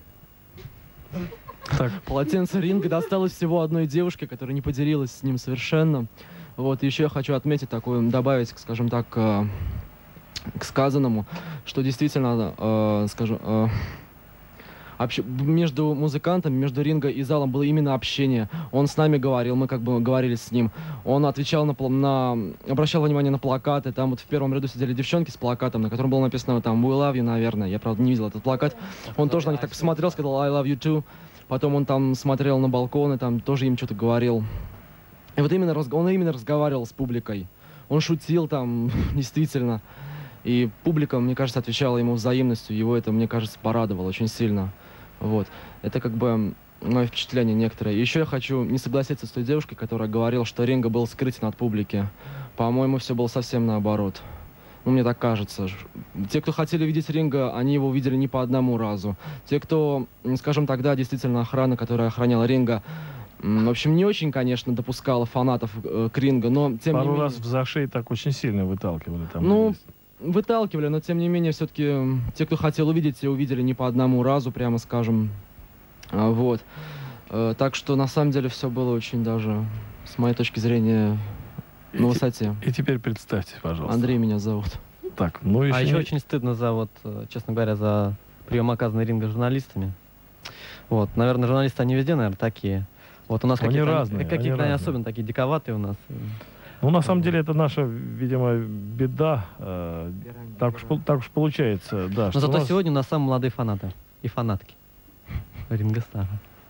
Так, Полотенце Ринга досталось всего одной девушке, которая не поделилась с ним совершенно. Вот, еще я хочу отметить такую, добавить, скажем так, э, к сказанному, что действительно, э, скажу, э, обще- между музыкантами, между Ринго и залом было именно общение. Он с нами говорил, мы как бы говорили с ним. Он отвечал на, пла- на обращал внимание на плакаты. Там вот в первом ряду сидели девчонки с плакатом, на котором было написано там «We love you», наверное. Я, правда, не видел этот плакат. Он тоже на них так посмотрел, сказал «I love you too». Потом он там смотрел на балконы, там тоже им что-то говорил. И вот именно разг- он именно разговаривал с публикой. Он шутил там, действительно. И публика, мне кажется, отвечала ему взаимностью, его это, мне кажется, порадовало очень сильно. Вот. Это как бы мое впечатление некоторое. Еще я хочу не согласиться с той девушкой, которая говорила, что Ринго был скрытен от публики. По-моему, все было совсем наоборот. Ну, мне так кажется. Те, кто хотели видеть Ринго, они его увидели не по одному разу. Те, кто, скажем, тогда действительно охрана, которая охраняла Ринго, в общем, не очень, конечно, допускала фанатов э, к Ринго, но тем Пару не менее... раз в зашей так очень сильно выталкивали. Там Ну, выталкивали, но тем не менее, все-таки те, кто хотел увидеть, те увидели не по одному разу, прямо скажем. А, вот. Э, так что, на самом деле, все было очень даже, с моей точки зрения, на и высоте. И теперь представьте, пожалуйста. Андрей меня зовут. Так, ну еще... А еще не- очень стыдно за, вот, э, честно говоря, за прием, оказанный Ринго журналистами. Вот, наверное, журналисты, они везде, наверное, такие. Вот у нас Они какие-то, разные, они какие-то они разные. особенно такие диковатые у нас. Ну, на самом деле, это наша, видимо, беда. э, так, уж, пол- так уж получается, да. Но что зато у нас- сегодня у нас самые молодые фанаты и фанатки Ринго Стара.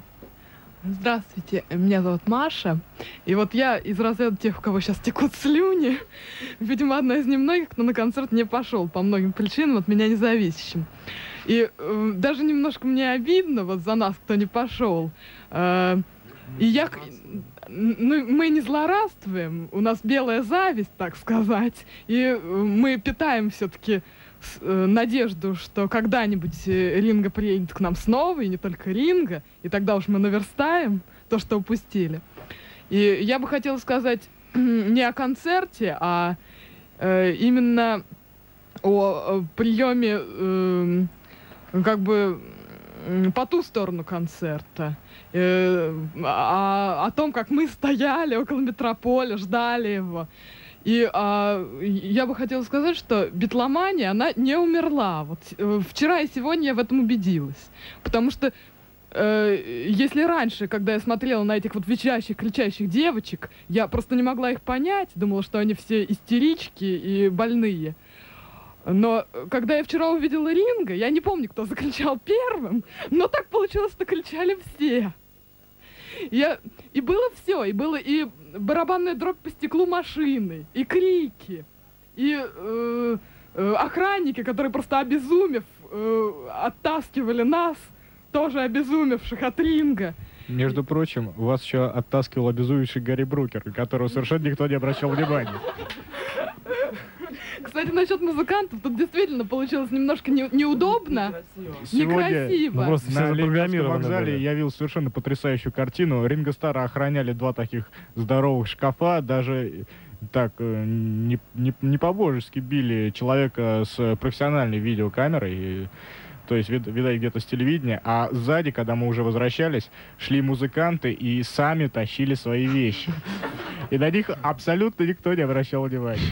Здравствуйте, меня зовут Маша. И вот я из разряда тех, у кого сейчас текут слюни. Видимо, одна из немногих, кто на концерт не пошел по многим причинам, от меня независящим. И э, даже немножко мне обидно вот за нас, кто не пошел. Э, и я... к- Ну, мы не злорадствуем, у нас белая зависть, так сказать. И э, мы питаем все-таки надежду, что когда-нибудь э, Ринго приедет к нам снова, и не только Ринго, и тогда уж мы наверстаем то, что упустили. И я бы хотела сказать не о концерте, а э, именно о, о приеме э, как бы м, по ту сторону концерта. Э, о, о том, как мы стояли около Метрополя, ждали его. И а, я бы хотела сказать, что битломания, она не умерла. Вот э, вчера и сегодня я в этом убедилась. Потому что э, если раньше, когда я смотрела на этих вот визжащих, кричащих девочек, я просто не могла их понять, думала, что они все истерички и больные. Но когда я вчера увидела Ринго, я не помню, кто закричал первым, но так получилось, что кричали все. Я... И было все, и было и барабанная дробь по стеклу машины, и крики, и э, э, охранники, которые просто обезумев э, оттаскивали нас, тоже обезумевших от Ринго. Между прочим, вас еще оттаскивал обезумевший Гарри Брукер, на которого совершенно никто не обращал внимания. Кстати, насчет музыкантов, тут действительно получилось немножко не- неудобно, некрасиво. Ну, просто все На Ленинградском запрограммированы вокзале были. я видел совершенно потрясающую картину. Ринго Стара охраняли два таких здоровых шкафа, даже так э, не, не, не по-божески били человека с профессиональной видеокамерой, и, то есть, вид- видать, где-то с телевидения, а сзади, когда мы уже возвращались, шли музыканты и сами тащили свои вещи. И на них абсолютно никто не обращал внимания.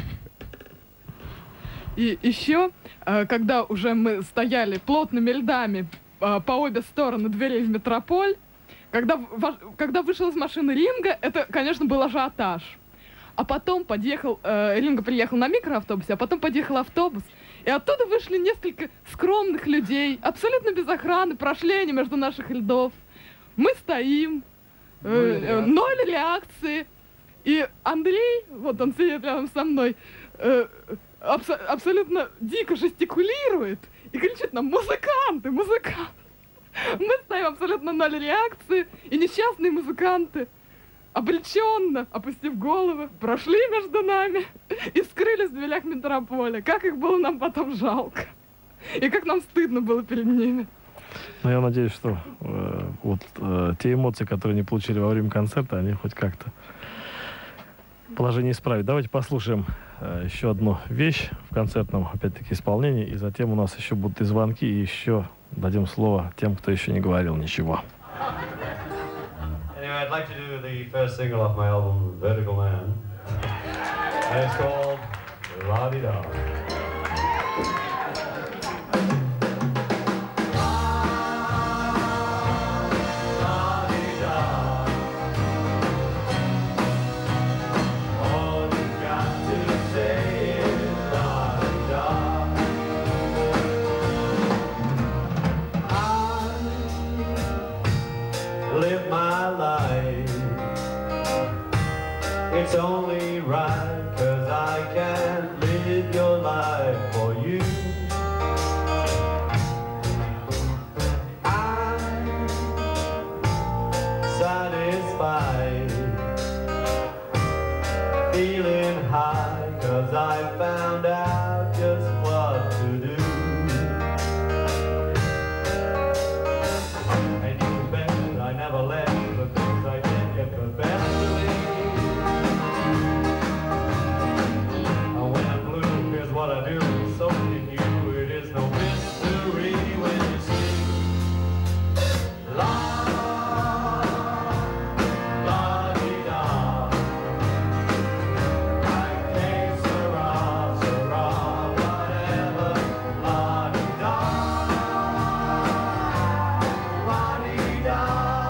И еще, э, когда уже мы стояли плотными льдами э, по обе стороны дверей в Метрополь, когда, в- когда вышел из машины Ринго, это, конечно, был ажиотаж. А потом подъехал, э, Ринго приехал на микроавтобусе, а потом подъехал автобус, и оттуда вышли несколько скромных людей, абсолютно без охраны, прошли они между наших льдов. Мы стоим, э, э, ноль реакции. И Андрей, вот он сидит рядом со мной, э, абсо- абсолютно дико жестикулирует и кричит нам: «Музыканты, музыканты!» Мы стоим абсолютно ноль реакции, и несчастные музыканты, обреченно, опустив головы, прошли между нами и скрылись в дверях Метрополя. Как их было нам потом жалко. И как нам стыдно было перед ними. Но я надеюсь, что э, вот э, те эмоции, которые они получили во время концерта, они хоть как-то положение исправят. Давайте послушаем э, еще одну вещь в концертном, опять-таки, исполнении, и затем у нас еще будут и звонки, и еще дадим слово тем, кто еще не говорил ничего. Anyway, I'd like to do the first single off my album, Vertical Man. And it's called La-Di-Da. Live my life. It's only right, 'cause I can't live your life for 'cause I found out just what to do. And you bet I never let the things I did get the best of me. And when I'm blue, here's what I do. So can you, it is no mystery when you see. La, la, dee, da. Like que sera, sera, whatever. La, dee, da. La, dee, da.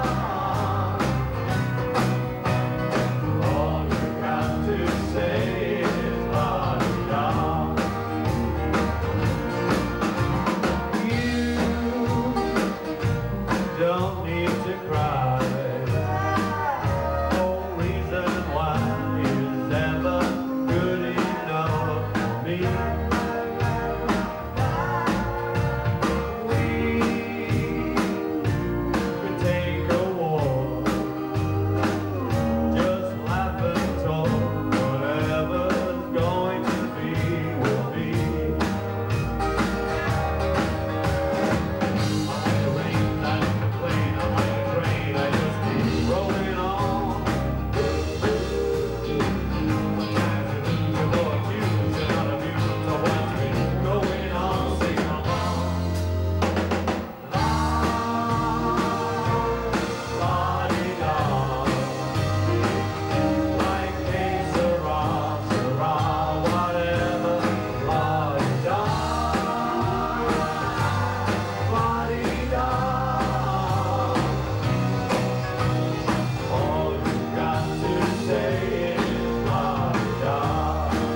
All you got to say is la, dee, da. You don't need to cry. No reason why is ever good enough for me. We could take a walk, just laugh and talk. Whatever's going to be will be. I'm the rain, I'm the plane, I'm like a train, I just keep rolling on. Sometimes you lose your voice, you're not amused, so watch me going on, sing along. La, la, dee, da. Like que sera, sera, whatever. La, dee, da. La, dee, da. All you got to say is la, dee, da.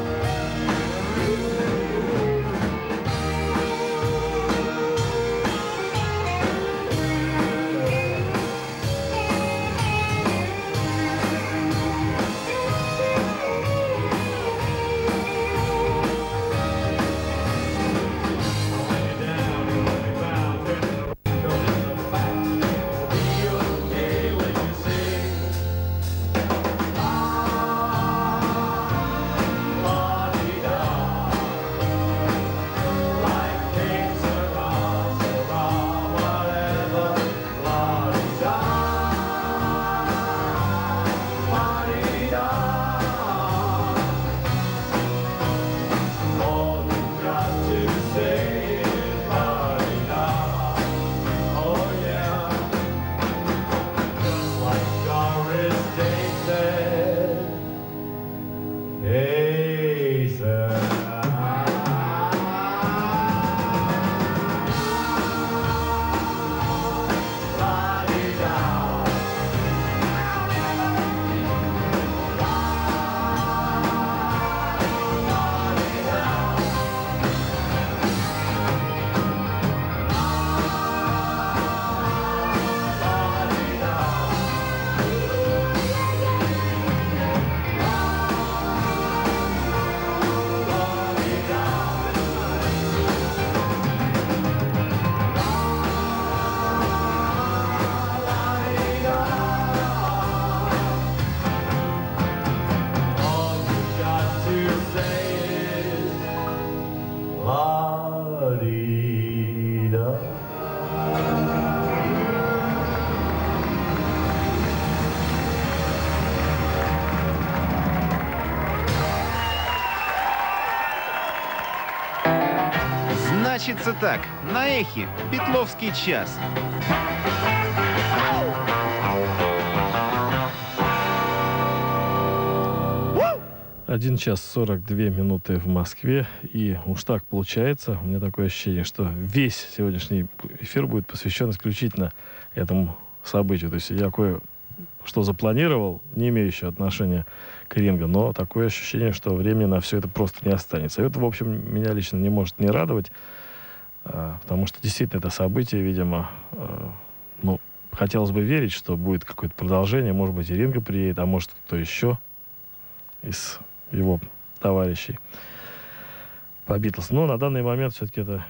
All you got to say is la-di-da. Oh yeah, just like Doris Day said. Hey, sir. La-di-da. All you got to say is la-di-da. Значится так, на эхе, Петловский час. Один час сорок две минуты в Москве. И уж так получается, у меня такое ощущение, что весь сегодняшний эфир будет посвящен исключительно этому событию. То есть я кое-что запланировал, не имеющее отношения к рингу, но такое ощущение, что времени на все это просто не останется. И это, в общем, меня лично не может не радовать, потому что действительно это событие, видимо, ну, хотелось бы верить, что будет какое-то продолжение, может быть, и Ринго приедет, а может, кто еще из его товарищей по Битлз. Но на данный момент все-таки это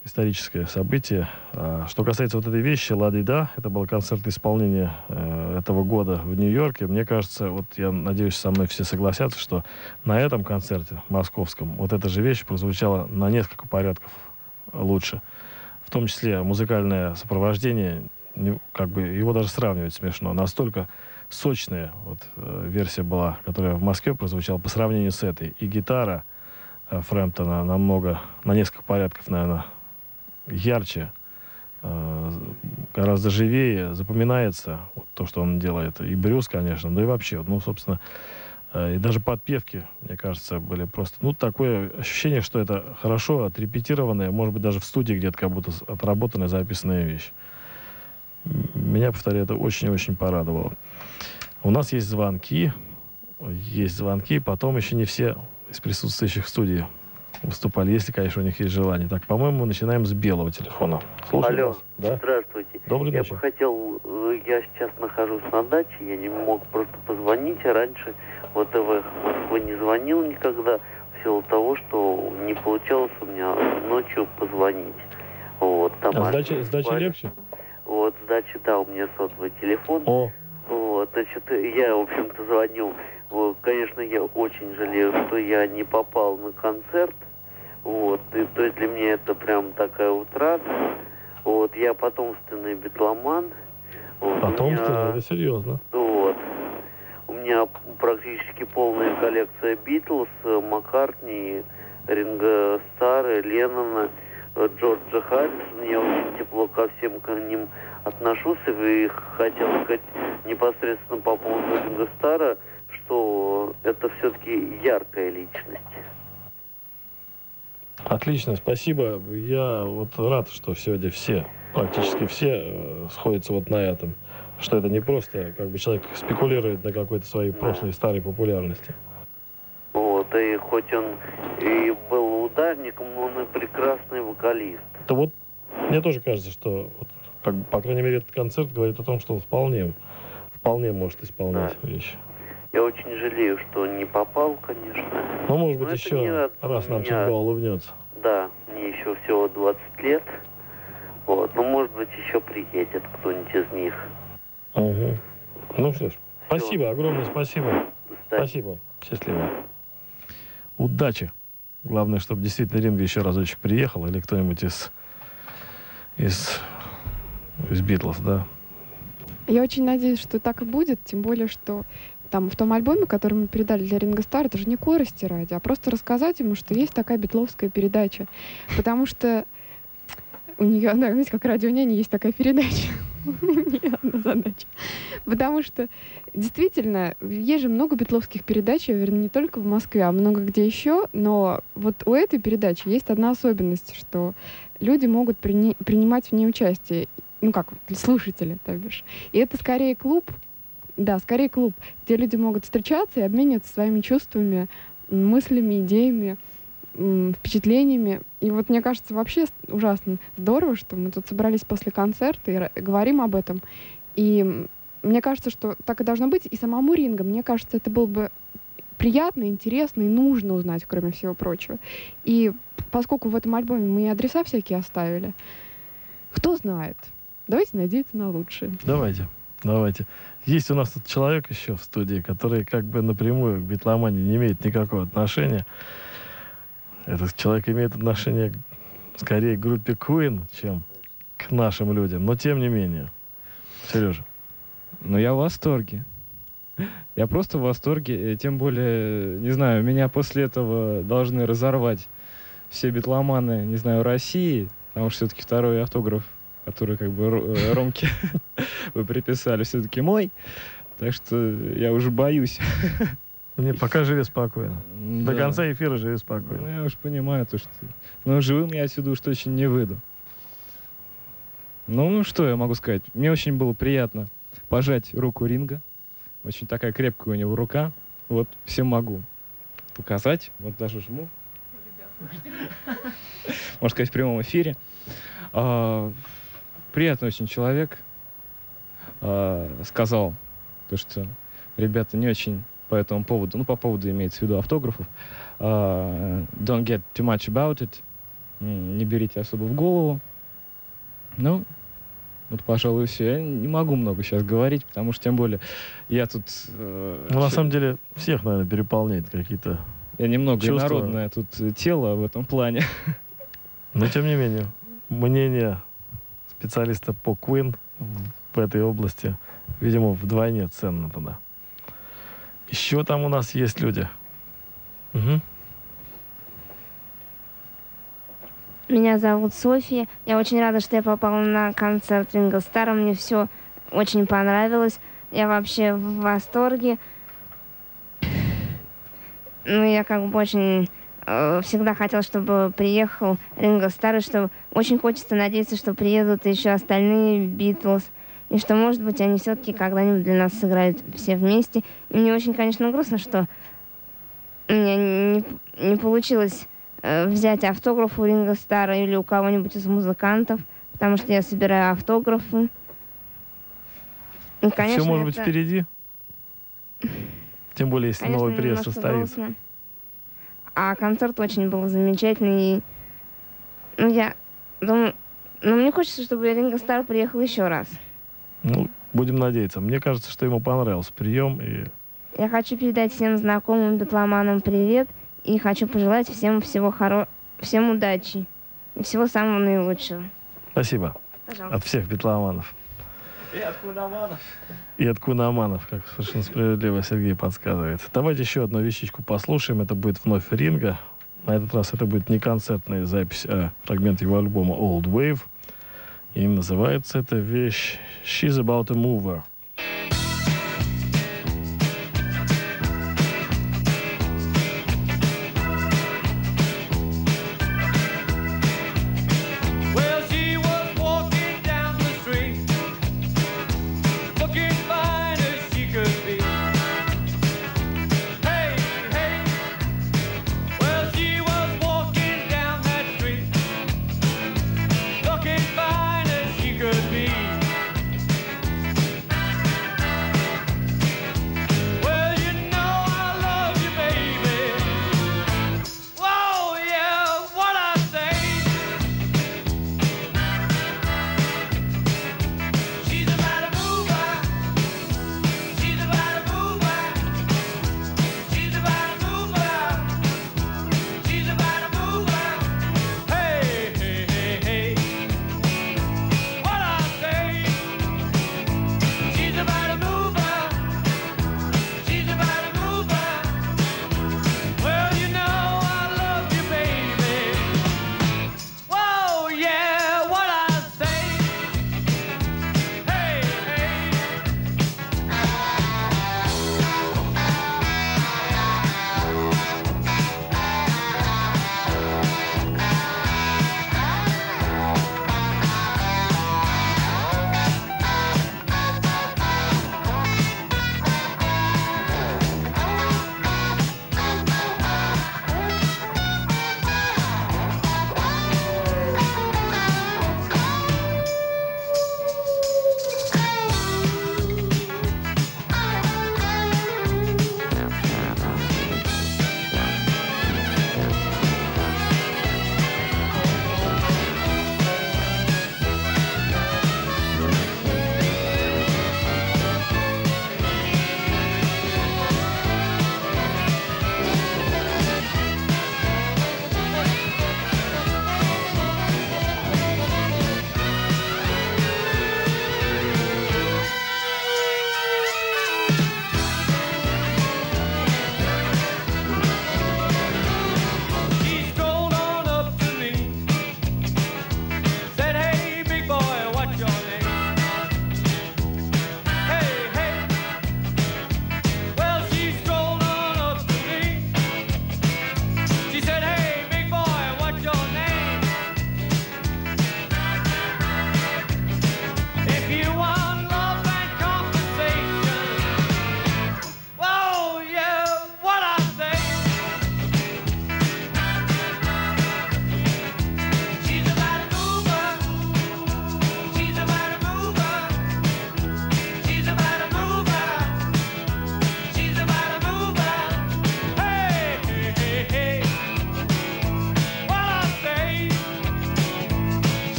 историческое событие. А что касается вот этой вещи «Ла-Ди-Да», это был концерт исполнения э, этого года в Нью-Йорке. Мне кажется, вот я надеюсь, со мной все согласятся, что на этом концерте московском вот эта же вещь прозвучала на несколько порядков лучше. В том числе музыкальное сопровождение, не- как бы его даже сравнивать смешно. Настолько сочная вот, э, версия была, которая в Москве прозвучала по сравнению с этой. И гитара э, Фрэмптона намного, на несколько порядков, наверное, ярче, э, гораздо живее запоминается вот то, что он делает. И Брюс, конечно, да и вообще, вот, ну, собственно, э, и даже подпевки, мне кажется, были просто, ну, такое ощущение, что это хорошо отрепетированная, может быть, даже в студии где-то как будто с- отработанная, записанная вещь. М, Меня, повторяю, это очень-очень порадовало. У нас есть звонки, есть звонки, потом еще не все из присутствующих в студии выступали, если, конечно, у них есть желание. Так, по-моему, мы начинаем с белого телефона. Слушаю Алло, вас. Да? здравствуйте. Добрый я вечер. бы хотел, э, я сейчас нахожусь на даче, я не мог просто позвонить, а раньше в ТВ Москвы не звонил никогда, в силу того, что не получалось у меня ночью позвонить. Вот, там А с дачи, с дачи легче? Вот, с дачи, да, у меня сотовый телефон. О. Вот, значит, я, в общем-то, звонил. Вот, конечно, я очень жалею, что я не попал на концерт. Вот, и, то есть для меня это прям такая утрата. Вот, я потомственный битломан. Вот, у Потомство, меня- это серьезно. Вот. У меня практически полная коллекция Битлз, э, Маккартни, Ринго Старра, Леннона, э, Джорджа Харрисона. Я очень тепло ко всем к ним отношусь. И хотел сказать непосредственно по поводу Ринго Старра, что это все-таки яркая личность. Отлично, спасибо. Я вот рад, что сегодня все, практически все э, сходятся вот на этом. Что это не просто, как бы человек спекулирует на какой-то своей прошлой старой популярности. Вот, и хоть он и был ударником, но он и прекрасный вокалист. Это вот, мне тоже кажется, что, вот, как бы, по крайней мере, этот концерт говорит о том, что он вполне, вполне может исполнять вещи. Я очень жалею, что он не попал, конечно. Ну, может быть, Но это еще не рад- раз нам меня- судьба улыбнется. Да, мне еще всего двадцать лет. Вот, ну, может быть, еще приедет кто-нибудь из них. Угу. Ну что ж, спасибо, огромное спасибо. Спасибо. Счастливо. Удачи. Главное, чтобы действительно Ринго еще разочек приехал, или кто-нибудь из из из Битлз, да. Я очень надеюсь, что так и будет, тем более, что там в том альбоме, который мы передали для Ринго Старра, это же не корости ради, а просто рассказать ему, что есть такая битловская передача. Потому что у нее, да, знаете, как радио няня, есть такая передача. Не одна задача. Потому что действительно, есть же много битловских передач, я уверена, не только в Москве, а много где еще, но вот у этой передачи есть одна особенность, что люди могут прини- принимать в ней участие, ну как, слушатели, то бишь. И это скорее клуб, да, скорее клуб, где люди могут встречаться и обмениваться своими чувствами, м, мыслями, идеями, м, впечатлениями. И вот мне кажется, вообще с- ужасно здорово, что мы тут собрались после концерта и ра- говорим об этом. И м, мне кажется, что так и должно быть. И самому Ринго, мне кажется, это было бы приятно, интересно и нужно узнать, кроме всего прочего. И поскольку в этом альбоме мы и адреса всякие оставили, кто знает, давайте надеяться на лучшее. Давайте, давайте. Есть у нас тут человек еще в студии, который как бы напрямую к битломании не имеет никакого отношения. Этот человек имеет отношение скорее к группе Queen, чем к нашим людям. Но тем не менее. Сережа. Ну, я в восторге. Я просто в восторге. э, Тем более, не знаю, меня после этого должны разорвать все битломаны, не знаю, России, потому что все-таки второй автограф, который как бы Ро- э, Ромке вы приписали, все-таки мой. Так что я уже боюсь. Не, пока живи спокойно. До Да. конца эфира живи Ну, спокойно. я уж понимаю, то, что... Но живым я отсюда уж точно не выйду. Ну, ну, что я могу сказать? Мне очень было приятно пожать руку Ринго. Очень такая крепкая у него рука. Вот, всем могу показать. Вот даже жму. Можно сказать, в прямом эфире. А, приятный очень человек. А, сказал, то, что ребята не очень по этому поводу, ну, по поводу имеется в виду автографов, а, don't get too much about it. м, не берите особо в голову. Ну, вот, пожалуй, все. Я не могу много сейчас говорить, потому что, тем более, я тут... э, Ну, на чё- самом деле, всех, наверное, переполняет какие-то Я немного чувства. инородное тут э, тело в этом плане. Но, тем не менее, мнение специалиста по Queen в этой области, видимо, вдвойне ценно тогда. Еще там у нас есть люди. Мгм. Меня зовут София. Я очень рада, что я попала на концерт Ринго Старра. Мне все очень понравилось. Я вообще в восторге. Ну, я как бы очень э, всегда хотела, чтобы приехал Ринго Старр, и что очень хочется надеяться, что приедут еще остальные Битлз, и что, может быть, они все-таки когда-нибудь для нас сыграют все вместе. И мне очень, конечно, грустно, что у меня не, не получилось э, взять автограф у Ринго Старра или у кого-нибудь из музыкантов, потому что я собираю автографы. И, конечно, Все может быть это- впереди. Тем более, если Конечно, новый приезд немножко состоится. грустно. А концерт очень был замечательный. И, ну, я думаю... Ну, мне хочется, чтобы Ринго Старр приехал еще раз. Ну, будем надеяться. Мне кажется, что ему понравился прием. И Я хочу передать всем знакомым битломанам привет. И хочу пожелать всем всего хоро... всем удачи. И всего самого наилучшего. спасибо Пожалуйста. от всех битломанов. И от куноманов. И от куноманов, как совершенно справедливо Сергей подсказывает. Давайте еще одну вещичку послушаем. Это будет вновь Ринго. На этот раз это будет не концертная запись, а фрагмент его альбома Old Wave. И называется эта вещь She's About a Mover. Well, she was walking down the street, looking fine as she could be. Hey, hey. Well, she was walking down that street, looking fine as she could be.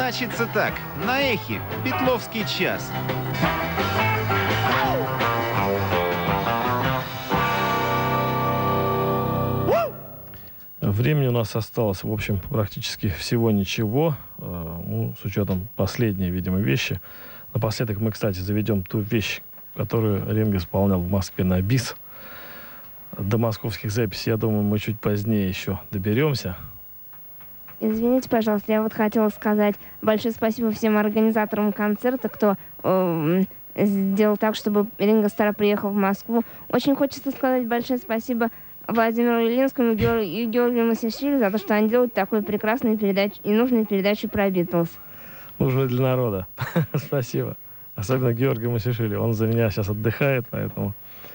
Значится так. На эхе. Битловский час. Времени у нас осталось, в общем, практически всего ничего. Э, ну, с учетом последней, видимо, вещи. Напоследок мы, кстати, заведем ту вещь, которую Ринго исполнял в Москве на бис. До московских записей, я думаю, мы чуть позднее еще доберемся. Извините, пожалуйста, я вот хотела сказать большое спасибо всем организаторам концерта, кто э, сделал так, чтобы Ринго Стар приехал в Москву. Очень хочется сказать большое спасибо Владимиру Ильинскому и Георгию Масишвили за то, что они делают такую прекрасную передачу и нужную передачу про Битлз. Нужно для народа. Спасибо. Особенно Георгию Масишвили. Он за меня сейчас отдыхает, поэтому...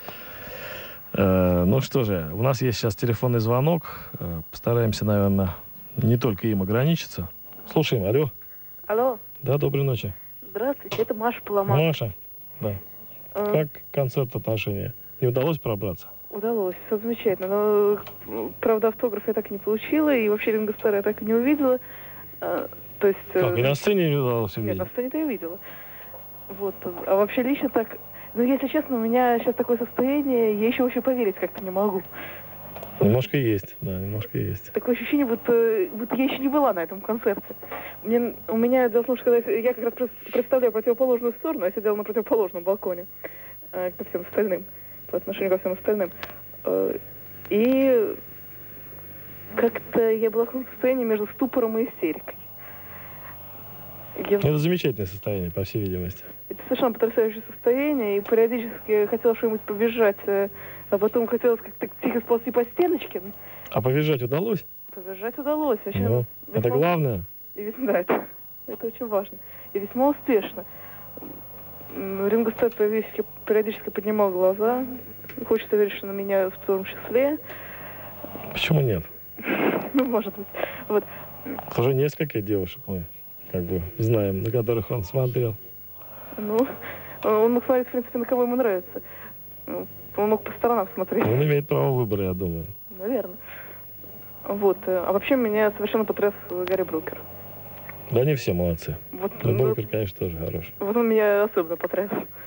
Э, ну что же, у нас есть сейчас телефонный звонок. Э, постараемся, наверное, не только им ограничиться. Слушаем. Алло. Алло. Да, доброй ночи. Здравствуйте, это Маша Поломар. Маша. Да. Э, Как концерт отношения? Не удалось пробраться? Удалось, все замечательно. Но, правда, автограф я так и не получила, и вообще Ринго Стара я так и не увидела. А, то есть... Как, и на сцене не удалось увидеть? Нет, на сцене-то я видела. Вот. А вообще лично так... Ну, если честно, у меня сейчас такое состояние, я еще вообще поверить как-то не могу. Немножко есть, да, немножко есть. Такое ощущение, будто, будто я еще не была на этом концерте. Мне, у меня, должно сказать, я как раз представляю противоположную сторону, я сидела на противоположном балконе э, ко всем остальным, по отношению ко всем остальным. Э, и как-то я была в таком состоянии между ступором и истерикой. Я... Это замечательное состояние, по всей видимости. Это совершенно потрясающее состояние, и периодически хотела что-нибудь побежать, а потом хотелось как-то тихо сползти по стеночке. А побежать удалось? Побежать удалось. Вообще, ну, весьма... Это главное? И весьма, да, это, это очень важно. И весьма успешно. Ринго Стар периодически, периодически поднимал глаза. Хочется верить, что на меня в том числе. Почему нет? Ну, может быть. Вот. Уже несколько девушек мы как бы знаем, на которых он смотрел. Ну, он мог смотреть, в принципе, на кого ему нравится. Он мог по сторонам смотреть. Он имеет право выбора, я думаю. Наверное. Вот. А вообще меня совершенно потряс Гарри Брукер. Да не все молодцы. Вот, но Брукер, конечно, тоже хороший. Вот он меня особенно потряс.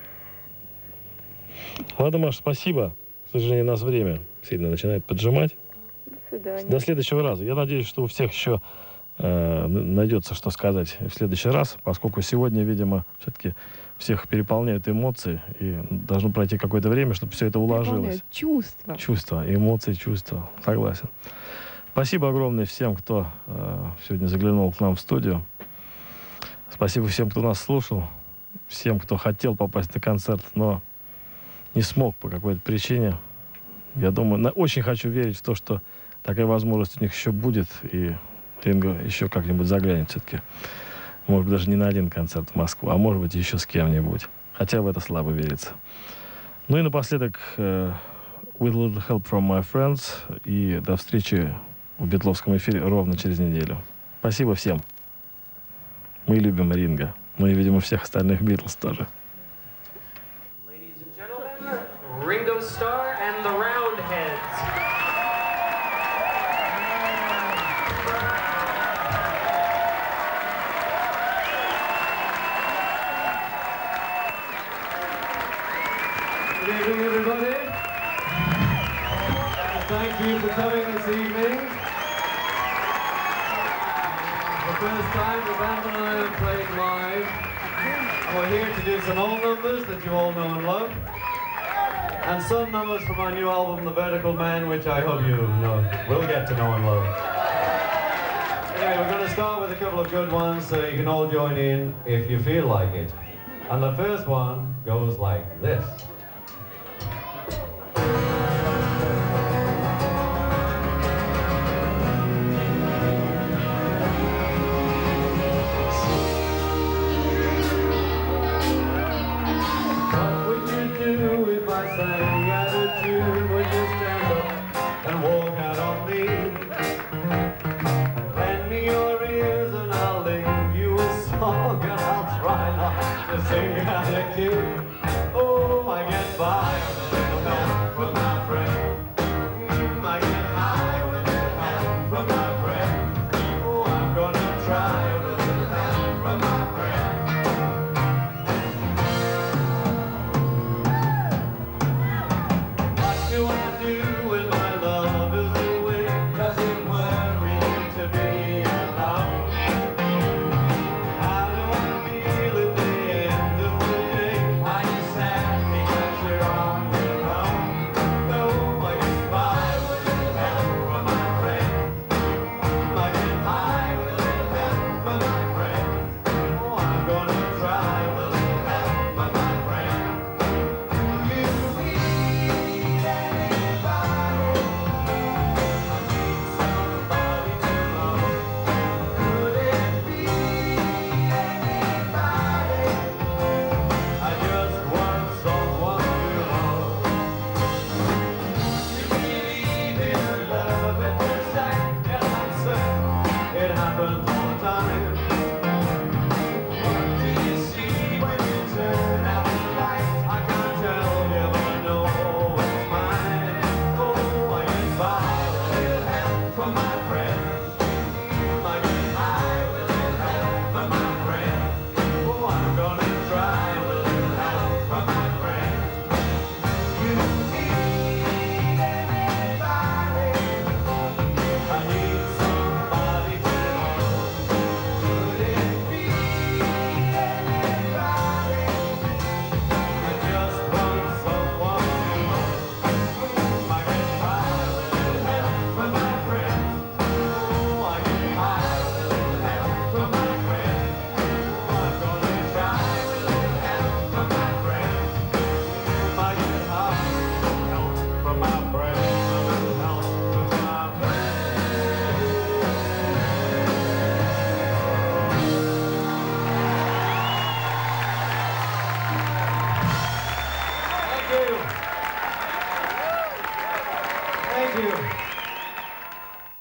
Ладно, Маш, спасибо. К сожалению, у нас время сильно начинает поджимать. До свидания. До следующего раза. Я надеюсь, что у всех еще э, найдется, что сказать в следующий раз, поскольку сегодня, видимо, все-таки всех переполняют эмоции, и должно пройти какое-то время, чтобы все это уложилось. Чувства. Чувства, эмоции, чувства. Согласен. Спасибо огромное всем, кто э, сегодня заглянул к нам в студию. Спасибо всем, кто нас слушал. Всем, кто хотел попасть на концерт, но не смог по какой-то причине. Я думаю, на, очень хочу верить в то, что такая возможность у них еще будет, и Ринго еще как-нибудь заглянет все-таки. Может быть, даже не на один концерт в Москву, а может быть, еще с кем-нибудь. Хотя в это слабо верится. Ну и напоследок, uh, with a little help from my friends, и до встречи в Битловском эфире ровно через неделю. Спасибо всем. Мы любим Ринго. Ну и, видимо, всех остальных Битлз тоже. Ringo Starr and the Roundheads. Good evening, everybody. Thank you for coming this evening. The first time the band and I have played live. We're here to do some old numbers that you all know and love. And some numbers from our new album, The Vertical Man, which I hope you know, will get to know and love. Anyway, we're going to start with a couple of good ones so you can all join in if you feel like it. And the first one goes like this. Sang out a tune, would you stand up and walk out on me? Lend me your ears and I'll leave you a song, and I'll try not to sing out of key.